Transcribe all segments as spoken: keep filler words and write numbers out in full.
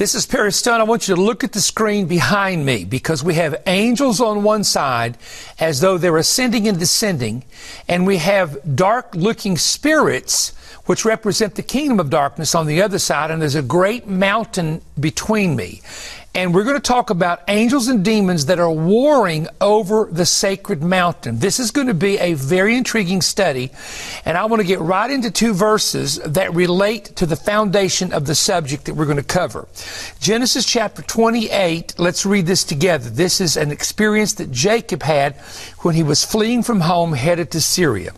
This is Perry Stone. I want you to look at the screen behind me because we have angels on one side as though they're ascending and descending, and we have dark-looking spirits which represent the kingdom of darkness on the other side, and there's a great mountain between me. And we're going to talk about angels and demons that are warring over the sacred mountain. This is going to be a very intriguing study, and I want to get right into two verses that relate to the foundation of the subject that we're going to cover. Genesis chapter twenty-eight, let's read this together. This is an experience that Jacob had when he was fleeing from home headed to Syria.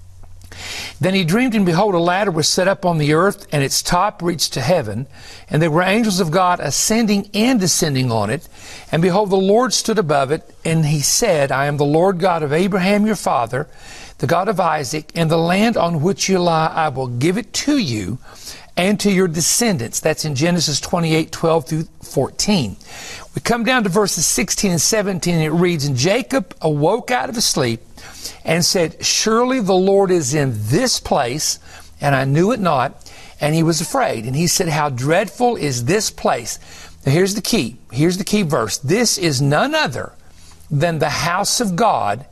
Then he dreamed, and behold, a ladder was set up on the earth, and its top reached to heaven. And there were angels of God ascending and descending on it. And behold, the Lord stood above it, and he said, I am the Lord God of Abraham your father, the God of Isaac, and the land on which you lie, I will give it to you and to your descendants. That's in Genesis twenty-eight, twelve through fourteen. We come down to verses sixteen and seventeen, and it reads, And Jacob awoke out of his sleep, and said, Surely the Lord is in this place, and I knew it not. And he was afraid. And he said, How dreadful is this place? Now here's the key. Here's the key verse. This is none other than the house of God.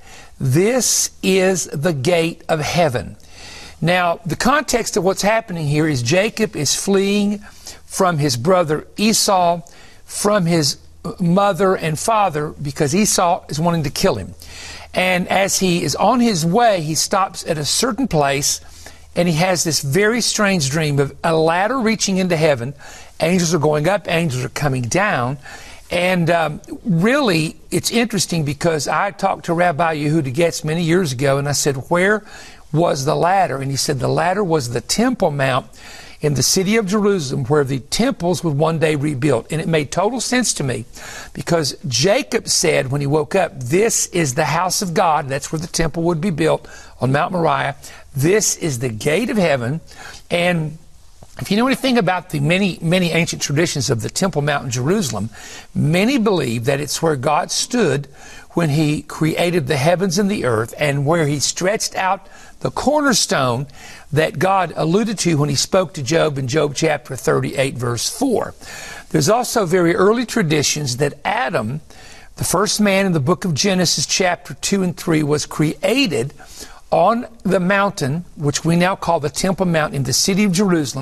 This is the gate of heaven. Now, the context of what's happening here is Jacob is fleeing from his brother Esau, from his mother and father, because Esau is wanting to kill him. And as he is on his way, he stops at a certain place, and he has this very strange dream of a ladder reaching into heaven. Angels are going up, angels are coming down. And um, really, it's interesting because I talked to Rabbi Yehuda Getz many years ago, and I said, where was the ladder? And he said the ladder was the Temple Mount in the city of Jerusalem, where the temples would one day rebuild. And it made total sense to me because Jacob said when he woke up, this is the house of God. That's where the temple would be built on Mount Moriah. This is the gate of heaven. And if you know anything about the many, many ancient traditions of the Temple Mount in Jerusalem, many believe that it's where God stood when he created the heavens and the earth, and where he stretched out the cornerstone that God alluded to when he spoke to Job in Job chapter thirty-eight, verse four. There's also very early traditions that Adam, the first man in the book of Genesis chapter two and three, was created on the mountain, which we now call the Temple Mount in the city of Jerusalem.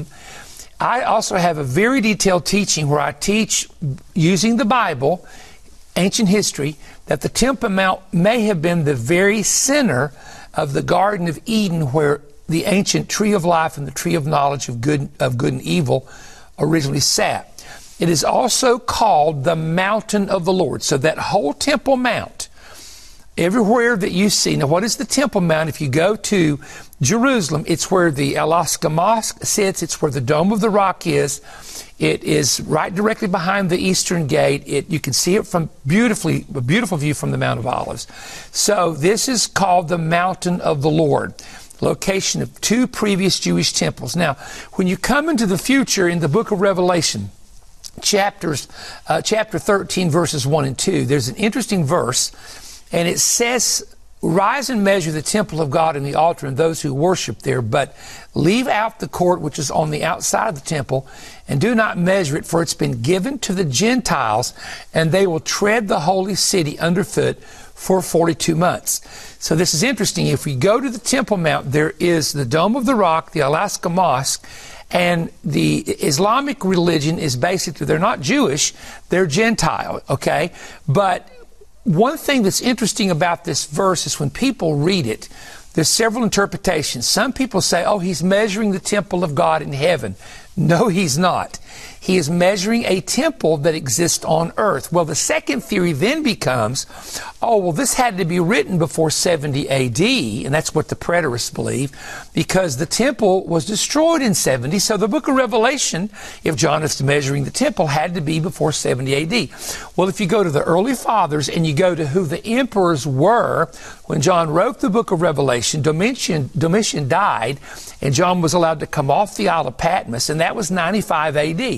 I also have a very detailed teaching where I teach, using the Bible, ancient history, that the Temple Mount may have been the very center of the Garden of Eden, where the ancient tree of life and the tree of knowledge of good, of good and evil originally sat. It is also called the mountain of the Lord. So that whole Temple Mount, everywhere that you see, now what is the Temple Mount? If you go to Jerusalem, it's where the Al-Aqsa Mosque sits. It's where the Dome of the Rock is. It is right directly behind the Eastern Gate. It, you can see it from beautifully, a beautiful view from the Mount of Olives. So this is called the Mountain of the Lord, location of two previous Jewish temples. Now, when you come into the future in the book of Revelation, chapters, uh, chapter thirteen, verses one and two, there's an interesting verse, and it says, Rise and measure the temple of God and the altar and those who worship there, but leave out the court which is on the outside of the temple, and do not measure it, for it's been given to the Gentiles, and they will tread the holy city underfoot for forty-two months. So this is interesting. If we go to the Temple Mount, there is the Dome of the Rock, the Al-Aqsa Mosque, and the Islamic religion is basically, they're not Jewish, they're Gentile, okay? But one thing that's interesting about this verse is when people read it, there's several interpretations. Some people say, oh, he's measuring the temple of God in heaven. No, he's not. He is measuring a temple that exists on earth. Well, the second theory then becomes, oh, well, this had to be written before seventy A D, and that's what the preterists believe, because the temple was destroyed in seventy. So the book of Revelation, if John is measuring the temple, had to be before seventy A D. Well, if you go to the early fathers and you go to who the emperors were, when John wrote the book of Revelation, Domitian, Domitian died, and John was allowed to come off the Isle of Patmos, and that was ninety-five A D.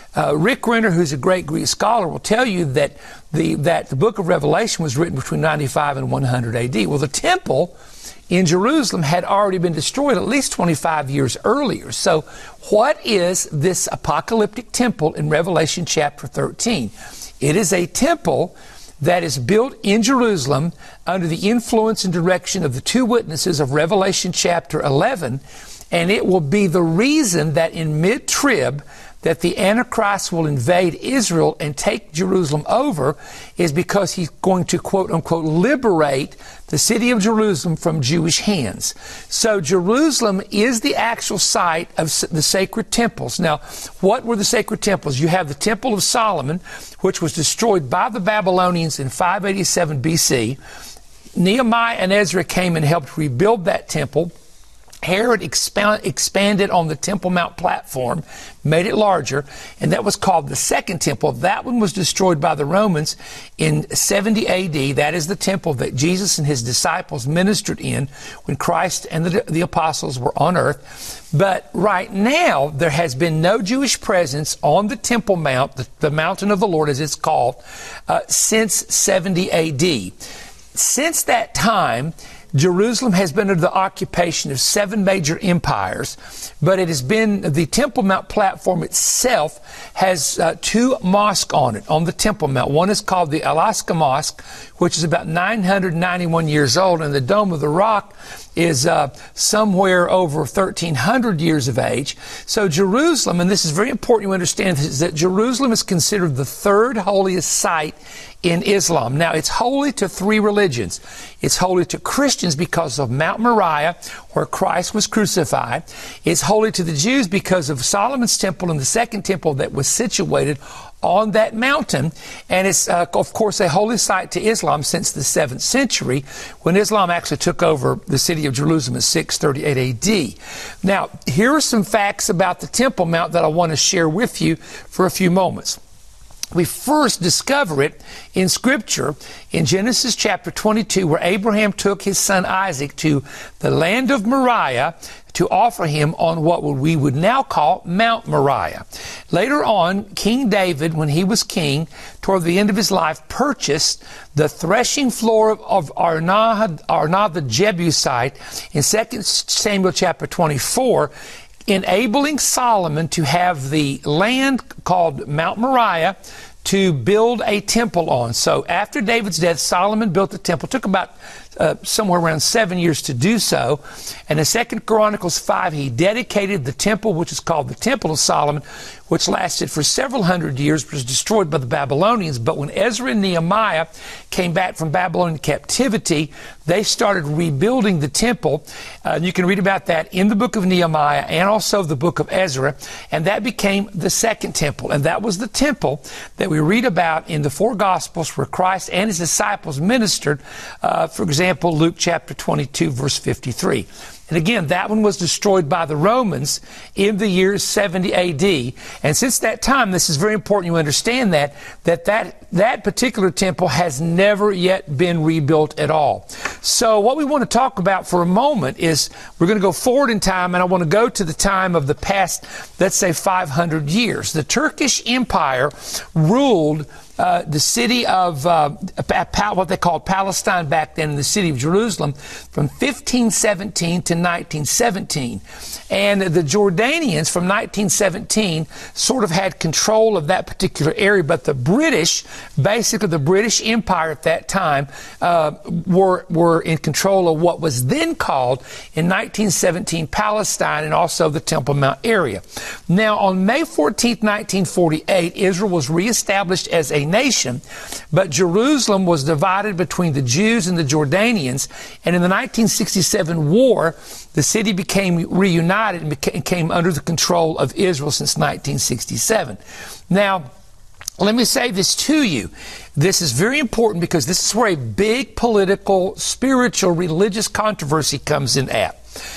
Uh, Rick Renner, who's a great Greek scholar, will tell you that the that the book of Revelation was written between ninety-five and one hundred A D. Well, the temple in Jerusalem had already been destroyed at least twenty-five years earlier. So what is this apocalyptic temple in Revelation chapter thirteen? It is a temple that is built in Jerusalem under the influence and direction of the two witnesses of Revelation chapter eleven, and it will be the reason that in mid-trib that the Antichrist will invade Israel and take Jerusalem over, is because he's going to, quote unquote, liberate the city of Jerusalem from Jewish hands. So Jerusalem is the actual site of the sacred temples. Now, what were the sacred temples? You have the Temple of Solomon, which was destroyed by the Babylonians in five eighty-seven B C. Nehemiah and Ezra came and helped rebuild that temple. Herod expand, expanded on the Temple Mount platform, made it larger, and that was called the Second Temple. That one was destroyed by the Romans in seventy A D. That is the temple that Jesus and his disciples ministered in when Christ and the, the apostles were on earth. But right now, there has been no Jewish presence on the Temple Mount, the, the mountain of the Lord as it's called, uh, since seventy A D. Since that time, Jerusalem has been under the occupation of seven major empires, but it has been, the Temple Mount platform itself has uh, two mosques on it, on the Temple Mount. One is called the Al-Aqsa Mosque, which is about nine hundred ninety-one years old, and the Dome of the Rock is uh, somewhere over thirteen hundred years of age. So Jerusalem, and this is very important you understand, is that Jerusalem is considered the third holiest site in Islam. Now, it's holy to three religions. It's holy to Christians because of Mount Moriah, where Christ was crucified. It's holy to the Jews because of Solomon's temple and the second temple that was situated on that mountain. And it's, uh, of course, a holy site to Islam since the seventh century, when Islam actually took over the city of Jerusalem in six thirty-eight A D. Now, here are some facts about the Temple Mount that I want to share with you for a few moments. We first discover it in Scripture in Genesis chapter twenty-two, where Abraham took his son Isaac to the land of Moriah to offer him on what we would now call Mount Moriah. Later on, King David, when he was king, toward the end of his life, purchased the threshing floor of Arnah, Arnah the Jebusite in Second Samuel chapter twenty-four, enabling Solomon to have the land called Mount Moriah to build a temple on. So after David's death, Solomon built the temple. It took about uh, somewhere around seven years to do so. And in Second Chronicles five, he dedicated the temple, which is called the Temple of Solomon, which lasted for several hundred years, was destroyed by the Babylonians. But when Ezra and Nehemiah came back from Babylonian captivity, they started rebuilding the temple. Uh, you can read about that in the book of Nehemiah and also the book of Ezra. And that became the second temple. And that was the temple that we read about in the four Gospels where Christ and his disciples ministered. Uh, for example, Luke chapter twenty-two, verse fifty-three. And again, that one was destroyed by the Romans in the year seventy A D. And since that time, this is very important you understand that, that that, that particular temple has never yet been rebuilt at all. So what we want to talk about for a moment is we're going to go forward in time, and I want to go to the time of the past, let's say five hundred years. The Turkish Empire ruled Uh, the city of uh, what they called Palestine back then, in the city of Jerusalem, from fifteen seventeen to nineteen seventeen. And the Jordanians from nineteen seventeen sort of had control of that particular area, but the British, basically the British Empire at that time, uh, were, were in control of what was then called, in nineteen seventeen, Palestine and also the Temple Mount area. Now, on May fourteenth, nineteen forty-eight, Israel was reestablished as a nation, but Jerusalem was divided between the Jews and the Jordanians, and in the nineteen sixty-seven war, the city became reunited and became, came under the control of Israel since nineteen sixty-seven. Now, let me say this to you. This is very important because this is where a big political, spiritual, religious controversy comes in at.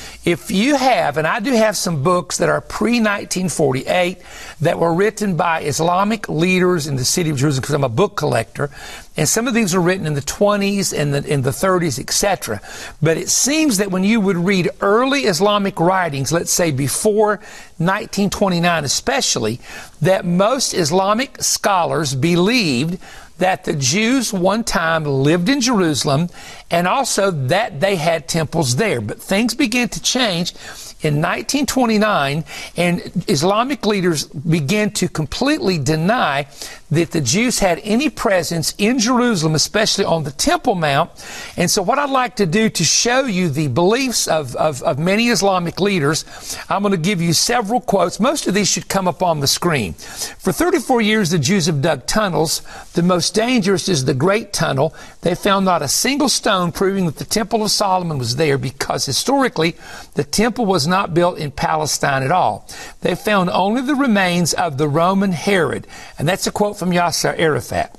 If you have, and I do have some books that are pre nineteen forty-eight that were written by Islamic leaders in the city of Jerusalem, because I'm a book collector, And some of these were written in the twenties and the, in the thirties, et cetera. But it seems that when you would read early Islamic writings, let's say before nineteen twenty-nine especially, that most Islamic scholars believed that the Jews one time lived in Jerusalem and also that they had temples there. But things began to change in nineteen twenty-nine, and Islamic leaders began to completely deny that the Jews had any presence in Jerusalem, especially on the Temple Mount. And so what I'd like to do to show you the beliefs of, of, of many Islamic leaders, I'm going to give you several quotes. Most of these should come up on the screen. For thirty-four years, the Jews have dug tunnels. The most dangerous is the Great Tunnel. They found not a single stone proving that the Temple of Solomon was there, because historically the temple was not built in Palestine at all. They found only the remains of the Roman Herod. And that's a quote from Yasser Arafat.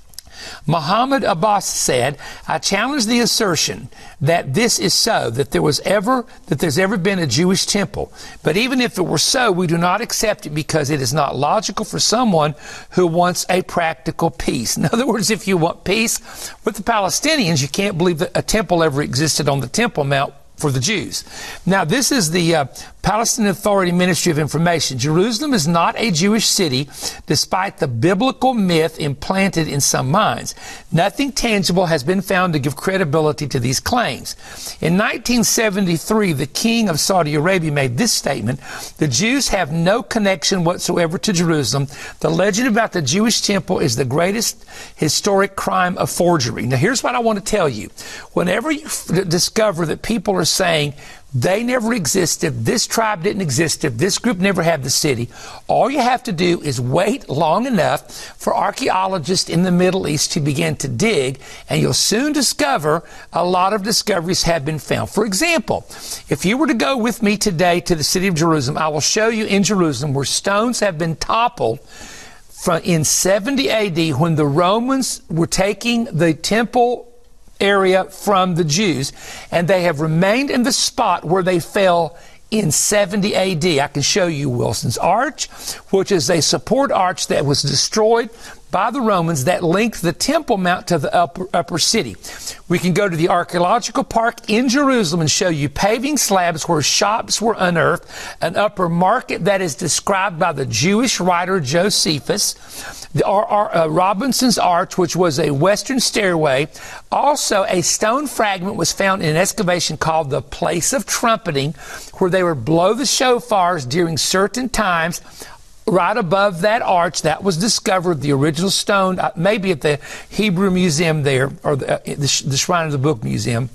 Muhammad Abbas said, "I challenge the assertion that this is so, that there was ever, that there's ever been a Jewish temple. But even if it were so, we do not accept it because it is not logical for someone who wants a practical peace." In other words, if you want peace with the Palestinians, you can't believe that a temple ever existed on the Temple Mount for the Jews. Now, this is the uh, Palestinian Authority Ministry of Information. Jerusalem is not a Jewish city, despite the biblical myth implanted in some minds. Nothing tangible has been found to give credibility to these claims. In nineteen seventy-three, the king of Saudi Arabia made this statement: "The Jews have no connection whatsoever to Jerusalem. The legend about the Jewish temple is the greatest historic crime of forgery." Now, here's what I want to tell you. Whenever you f- discover that people are saying they never existed, this tribe didn't exist, this group never had the city, all you have to do is wait long enough for archaeologists in the Middle East to begin to dig, and you'll soon discover a lot of discoveries have been found. For example, if you were to go with me today to the city of Jerusalem, I will show you in Jerusalem where stones have been toppled from in seventy A D when the Romans were taking the temple area from the Jews, and they have remained in the spot where they fell in seventy A D. I can show you Wilson's Arch, which is a support arch that was destroyed by the Romans that linked the Temple Mount to the upper, upper city. We can go to the archaeological park in Jerusalem and show you paving slabs where shops were unearthed, an upper market that is described by the Jewish writer Josephus, the R R Uh, Robinson's Arch, which was a western stairway. Also, a stone fragment was found in an excavation called the Place of Trumpeting, where they would blow the shofars during certain times. Right above that arch, that was discovered, the original stone, uh, maybe at the Hebrew Museum there, or the, uh, the, Sh- the Shrine of the Book Museum.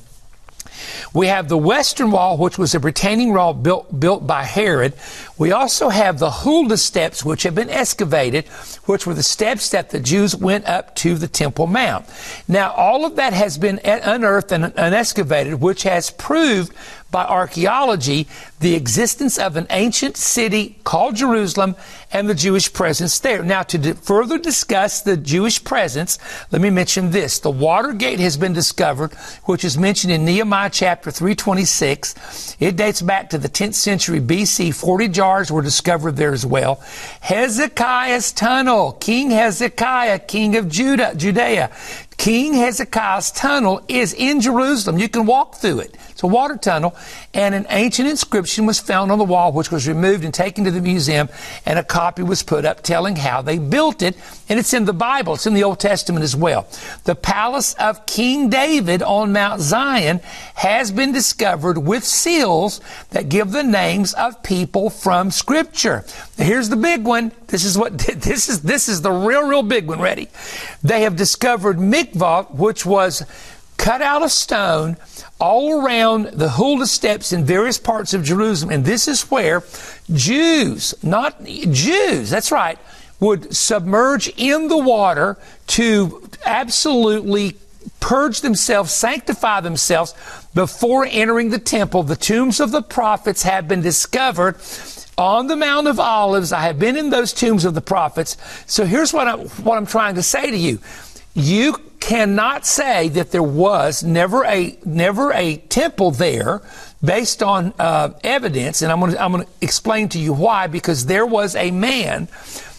We have the Western Wall, which was a retaining wall built, built by Herod. We also have the Huldah steps, which have been excavated, which were the steps that the Jews went up to the Temple Mount. Now, all of that has been unearthed and, and excavated, which has proved by archaeology the existence of an ancient city called Jerusalem and the Jewish presence there. Now, to di- further discuss the Jewish presence, let me mention this. The Water Gate has been discovered, which is mentioned in Nehemiah chapter three twenty-six. It dates back to the tenth century B C. forty jars were discovered there as well. Hezekiah's tunnel, King Hezekiah, king of Judah, Judea. King Hezekiah's tunnel is in Jerusalem. You can walk through it. It's a water tunnel, and an ancient inscription was found on the wall, which was removed and taken to the museum, and a copy was put up telling how they built it, and it's in the Bible. It's in the Old Testament as well. The palace of King David on Mount Zion has been discovered with seals that give the names of people from Scripture. Now, here's the big one. This is what this is. This is the real, real big one. Ready? They have discovered mikvah, which was cut out of stone all around the Huldah steps in various parts of Jerusalem. And this is where Jews, not Jews, that's right, would submerge in the water to absolutely purge themselves, sanctify themselves before entering the temple. The tombs of the prophets have been discovered on the Mount of Olives. I have been in those tombs of the prophets. So here's what I'm, what I'm trying to say to you. You cannot say that there was never a never a temple there based on uh, evidence, and I'm going to I'm going to explain to you why. Because there was a man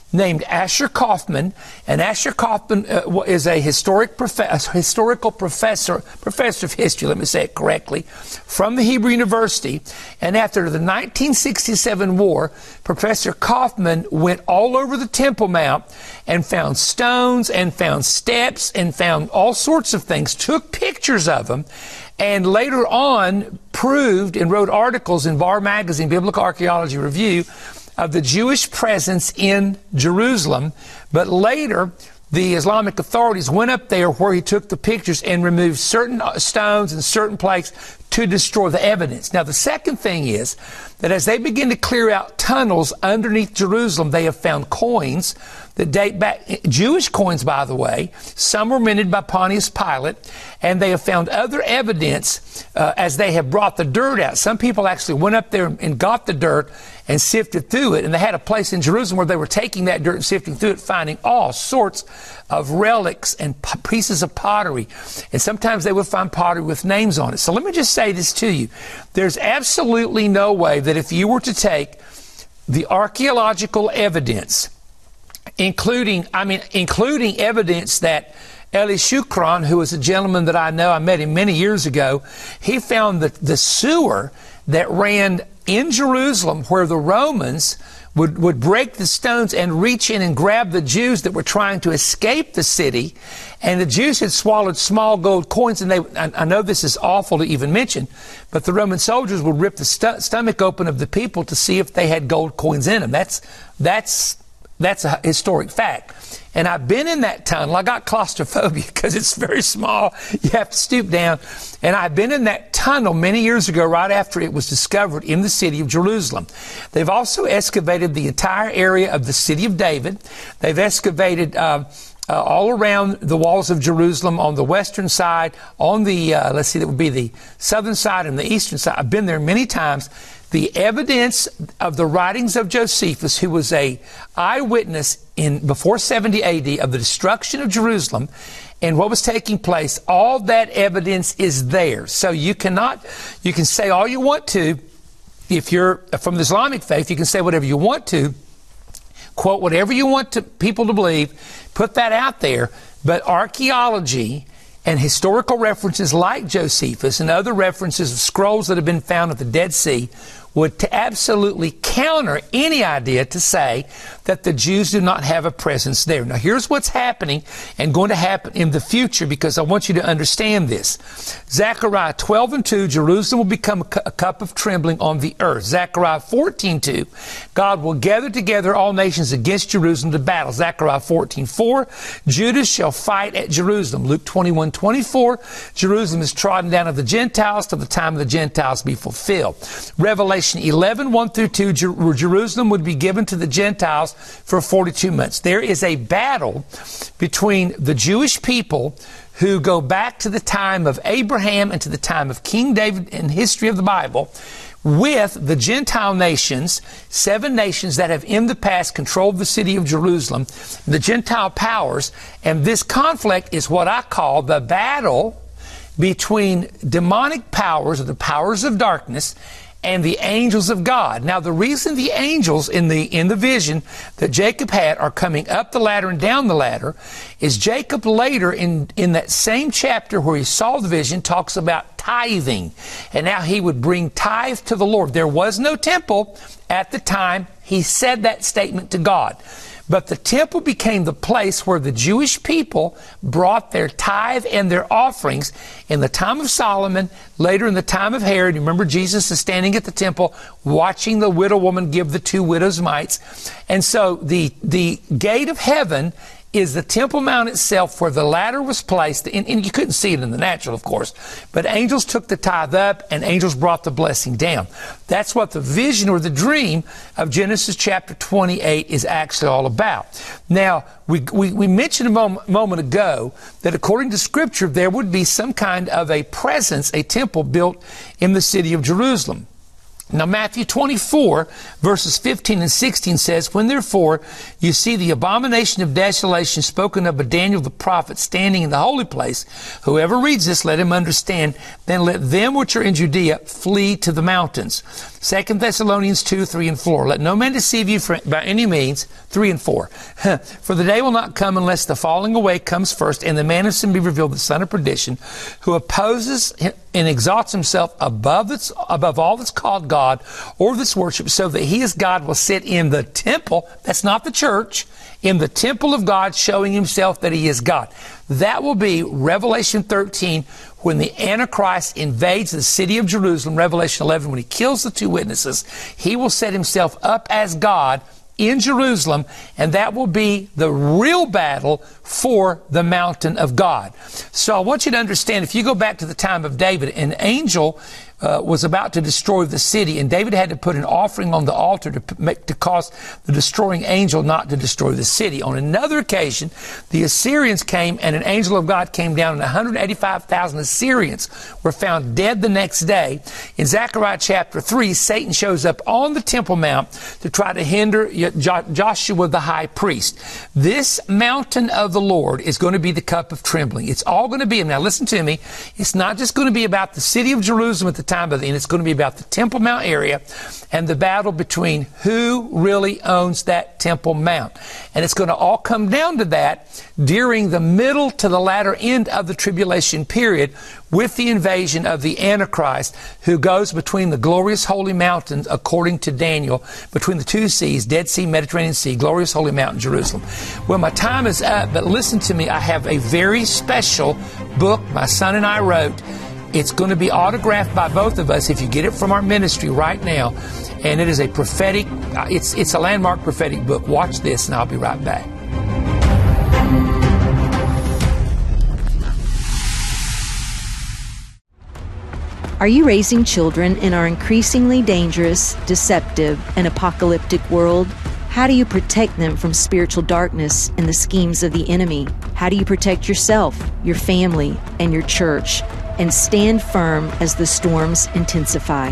named Asher Kaufman, and Asher Kaufman uh, is a historic prof- a historical professor, professor of history, let me say it correctly, from the Hebrew University. And after the nineteen sixty-seven war, Professor Kaufman went all over the Temple Mount and found stones and found steps and found all sorts of things, took pictures of them, and later on proved and wrote articles in Bar Magazine, Biblical Archaeology Review, of the Jewish presence in Jerusalem. But later, the Islamic authorities went up there where he took the pictures and removed certain stones and certain plaques to destroy the evidence. Now, the second thing is that as they begin to clear out tunnels underneath Jerusalem, they have found coins that date back, Jewish coins, by the way. Some were minted by Pontius Pilate, and they have found other evidence uh, as they have brought the dirt out. Some people actually went up there and got the dirt and sifted through it, and they had a place in Jerusalem where they were taking that dirt and sifting through it, finding all sorts of relics and p- pieces of pottery. And sometimes they would find pottery with names on it. So let me just say this to you. There's absolutely no way that if you were to take the archaeological evidence, including, I mean, including evidence that Eli Shukran, who was a gentleman that I know, I met him many years ago, he found the, the sewer that ran in Jerusalem where the Romans would, would break the stones and reach in and grab the Jews that were trying to escape the city. And the Jews had swallowed small gold coins, and they, I, I know this is awful to even mention, but the Roman soldiers would rip the st- stomach open of the people to see if they had gold coins in them. That's, that's, That's a historic fact. And I've been in that tunnel. I got claustrophobia because it's very small. You have to stoop down. And I've been in that tunnel many years ago, right after it was discovered in the city of Jerusalem. They've also excavated the entire area of the city of David. They've excavated uh, uh, all around the walls of Jerusalem on the western side, on the, uh, let's see, that would be the southern side and the eastern side. I've been there many times. The evidence of the writings of Josephus, who was a eyewitness in before seventy A D of the destruction of Jerusalem and what was taking place, all that evidence is there. So you cannot, you can say all you want to. If you're from the Islamic faith, you can say whatever you want to, quote whatever you want to people to believe, put that out there. But archaeology and historical references like Josephus and other references of scrolls that have been found at the Dead Sea would to absolutely counter any idea to say that the Jews do not have a presence there. Now, here's what's happening and going to happen in the future, because I want you to understand this. Zechariah twelve and two, Jerusalem will become a, cu- a cup of trembling on the earth. Zechariah fourteen two, God will gather together all nations against Jerusalem to battle. Zechariah fourteen four, Judah shall fight at Jerusalem. Luke twenty-one twenty-four, Jerusalem is trodden down of the Gentiles till the time of the Gentiles be fulfilled. Revelation eleven one through two, Jer- Jerusalem would be given to the Gentiles for forty-two months. There is a battle between the Jewish people who go back to the time of Abraham and to the time of King David in history of the Bible, with the Gentile nations, seven nations that have in the past controlled the city of Jerusalem, the Gentile powers. And this conflict is what I call the battle between demonic powers, or the powers of darkness, and the angels of God. Now, the reason the angels in the in the vision that Jacob had are coming up the ladder and down the ladder is Jacob later in, in that same chapter where he saw the vision talks about tithing. And now he would bring tithe to the Lord. There was no temple at the time he said that statement to God. But the temple became the place where the Jewish people brought their tithe and their offerings in the time of Solomon, later in the time of Herod. You remember Jesus is standing at the temple watching the widow woman give the two widows' mites. And so the, the gate of heaven is the Temple Mount itself, where the ladder was placed, and, and you couldn't see it in the natural, of course, but angels took the tithe up and angels brought the blessing down. That's what the vision or the dream of Genesis chapter twenty-eight is actually all about. Now, we, we, we mentioned a moment, moment ago that according to Scripture, there would be some kind of a presence, a temple built in the city of Jerusalem. Now, Matthew twenty-four, verses fifteen and sixteen says, when therefore you see the abomination of desolation spoken of by Daniel the prophet standing in the holy place, whoever reads this, let him understand, then let them which are in Judea flee to the mountains. Second Thessalonians two, three, and four. Let no man deceive you for, by any means, three and four. For the day will not come unless the falling away comes first, and the man of sin be revealed, the son of perdition, who opposes and exalts himself above its, above all that's called God or that's worship, so that he as God will sit in the temple, that's not the church, in the temple of God, showing himself that he is God. That will be Revelation thirteen, when the Antichrist invades the city of Jerusalem. Revelation eleven, when he kills the two witnesses, he will set himself up as God in Jerusalem, and that will be the real battle for the mountain of God. So I want you to understand, if you go back to the time of David, an angel uh, was about to destroy the city, and David had to put an offering on the altar to make, to cause the destroying angel not to destroy the city. On another occasion, the Assyrians came, and an angel of God came down, and one hundred eighty-five thousand Assyrians were found dead the next day. In Zechariah chapter three, Satan shows up on the Temple Mount to try to hinder Joshua the high priest. This mountain of the Lord is going to be the cup of trembling. It's all going to be, now listen to me, it's not just going to be about the city of Jerusalem at the time of the end, it's going to be about the Temple Mount area and the battle between who really owns that Temple Mount. And it's going to all come down to that during the middle to the latter end of the tribulation period, with the invasion of the Antichrist, who goes between the glorious holy mountains, according to Daniel, between the two seas, Dead Sea, Mediterranean Sea, glorious holy mountain, Jerusalem. Well, my time is up, but listen to me. I have a very special book my son and I wrote. It's going to be autographed by both of us if you get it from our ministry right now. And it is a prophetic, it's, it's a landmark prophetic book. Watch this, and I'll be right back. Are you raising children in our increasingly dangerous, deceptive, and apocalyptic world? How do you protect them from spiritual darkness and the schemes of the enemy? How do you protect yourself, your family, and your church, and stand firm as the storms intensify?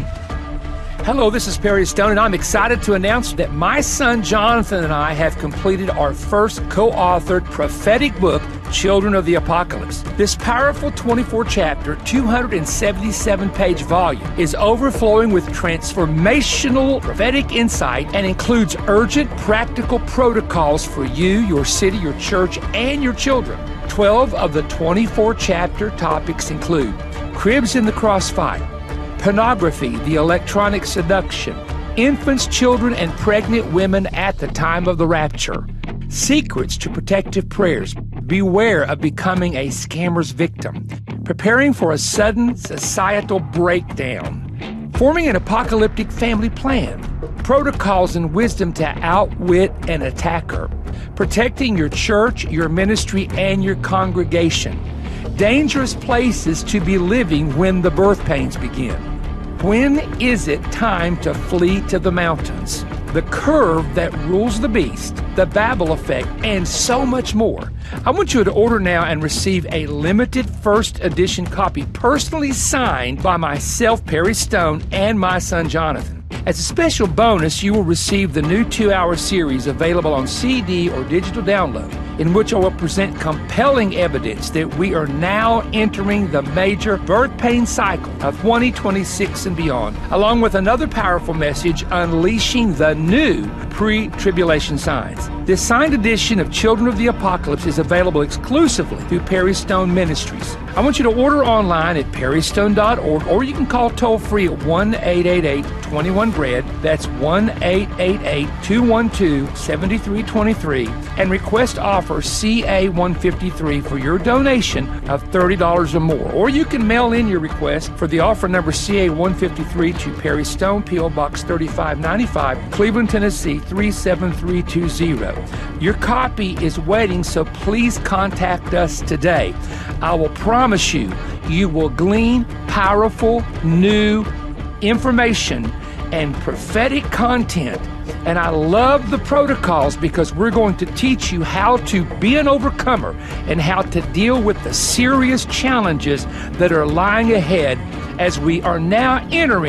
Hello, this is Perry Stone, and I'm excited to announce that my son Jonathan and I have completed our first co-authored prophetic book, Children of the Apocalypse. This powerful twenty-four chapter, two hundred seventy-seven page volume is overflowing with transformational prophetic insight and includes urgent practical protocols for you, your city, your church, and your children. twelve of the twenty-four chapter topics include cribs in the crossfire, pornography, the electronic seduction, infants, children, and pregnant women at the time of the rapture, secrets to protective prayers, beware of becoming a scammer's victim, preparing for a sudden societal breakdown, forming an apocalyptic family plan, protocols and wisdom to outwit an attacker, protecting your church, your ministry, and your congregation, dangerous places to be living when the birth pains begin. When is it time to flee to the mountains? The curve that rules the beast, the Babel effect, and so much more. I want you to order now and receive a limited first edition copy personally signed by myself, Perry Stone, and my son Jonathan. As a special bonus, you will receive the new two-hour series available on C D or digital download, in which I will present compelling evidence that we are now entering the major birth pain cycle of twenty twenty-six and beyond, along with another powerful message, unleashing the new pre-tribulation signs. This signed edition of Children of the Apocalypse is available exclusively through Perry Stone Ministries. I want you to order online at perry stone dot org, or you can call toll-free at one eight eight eight, two one, B R E A D. That's one eight eight eight, two one two, seven three two three, and request offer C A one fifty-three for your donation of thirty dollars or more. Or you can mail in your request for the offer number C A one fifty-three to Perry Stone, P O Box thirty-five ninety-five, Cleveland, Tennessee three seven three two zero. Your copy is waiting, so please contact us today. I will promise you, you will glean powerful, new information and prophetic content. And I love the protocols because we're going to teach you how to be an overcomer and how to deal with the serious challenges that are lying ahead as we are now entering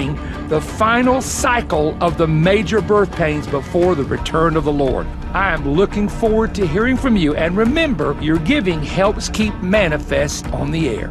the final cycle of the major birth pains before the return of the Lord. I am looking forward to hearing from you, and remember, your giving helps keep Manifest on the air.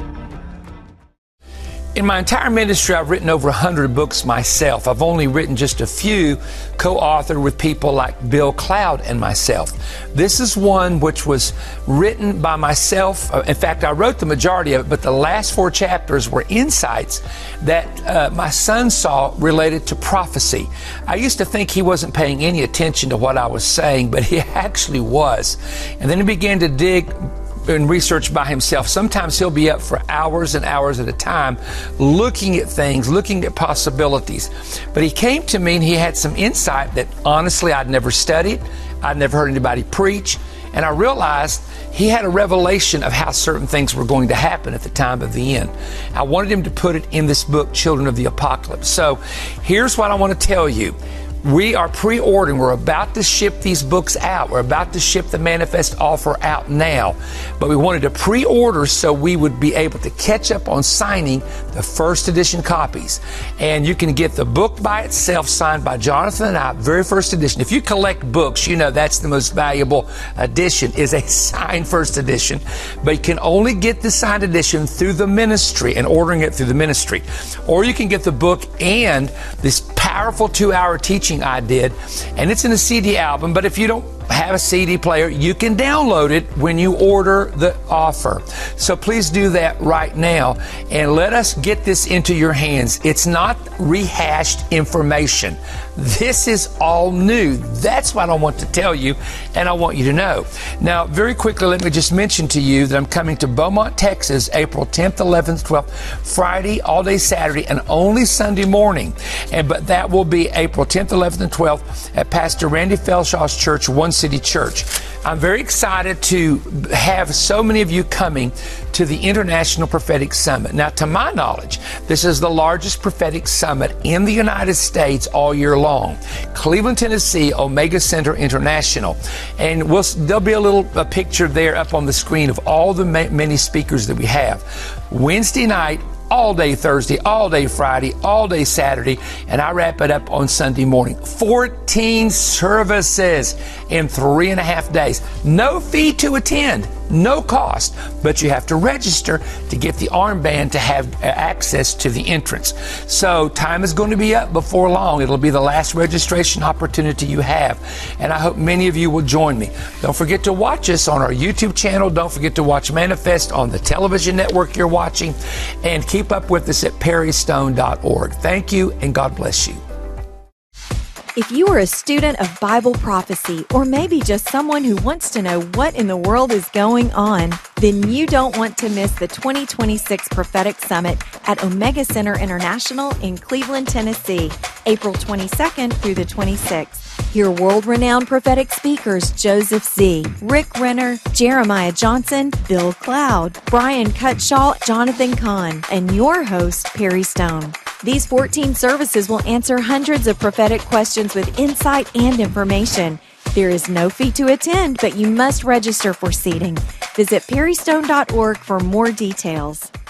In my entire ministry, I've written over one hundred books myself. I've only written just a few, co-authored with people like Bill Cloud and myself. This is one which was written by myself. In fact, I wrote the majority of it, but the last four chapters were insights that uh, my son saw related to prophecy. I used to think he wasn't paying any attention to what I was saying, but he actually was. And then he began to dig and research by himself. Sometimes he'll be up for hours and hours at a time looking at things, looking at possibilities. But he came to me and he had some insight that honestly I'd never studied, I'd never heard anybody preach, and I realized he had a revelation of how certain things were going to happen at the time of the end. I wanted him to put it in this book, Children of the Apocalypse. So here's what I want to tell you. We are pre-ordering. We're about to ship these books out. We're about to ship the Manifest offer out now. But we wanted to pre-order so we would be able to catch up on signing the first edition copies. And you can get the book by itself signed by Jonathan and I, very first edition. If you collect books, you know that's the most valuable edition, is a signed first edition. But you can only get the signed edition through the ministry and ordering it through the ministry. Or you can get the book and this powerful two-hour teaching I did, and it's in a C D album, but if you don't have a C D player, you can download it when you order the offer. So please do that right now and let us get this into your hands. It's not rehashed information. This is all new. That's what I want to tell you, and I want you to know. Now, very quickly, let me just mention to you that I'm coming to Beaumont, Texas, April tenth, eleventh, twelfth, Friday, all day Saturday, and only Sunday morning. And but that will be April tenth, eleventh, and twelfth at Pastor Randy Felshaw's church, One City Church. I'm very excited to have so many of you coming to the International Prophetic Summit. Now, to my knowledge, this is the largest prophetic summit in the United States all year long. Cleveland, Tennessee, Omega Center International. And we'll, there'll be a little a picture there up on the screen of all the ma- many speakers that we have. Wednesday night, all day Thursday, all day Friday, all day Saturday, and I wrap it up on Sunday morning. fourteen services in three and a half days. No fee to attend, no cost, but you have to register to get the armband to have access to the entrance. So time is going to be up before long. It'll be the last registration opportunity you have, and I hope many of you will join me. Don't forget to watch us on our YouTube channel. Don't forget to watch Manifest on the television network you're watching, and keep up with us at perry stone dot org. Thank you, and God bless you. If you are a student of Bible prophecy, or maybe just someone who wants to know what in the world is going on, then you don't want to miss the twenty twenty-six Prophetic Summit at Omega Center International in Cleveland, Tennessee, April twenty-second through the twenty-sixth. Hear world-renowned prophetic speakers Joseph Z., Rick Renner, Jeremiah Johnson, Bill Cloud, Brian Cutshaw, Jonathan Kahn, and your host, Perry Stone. These fourteen services will answer hundreds of prophetic questions with insight and information. There is no fee to attend, but you must register for seating. Visit perry stone dot org for more details.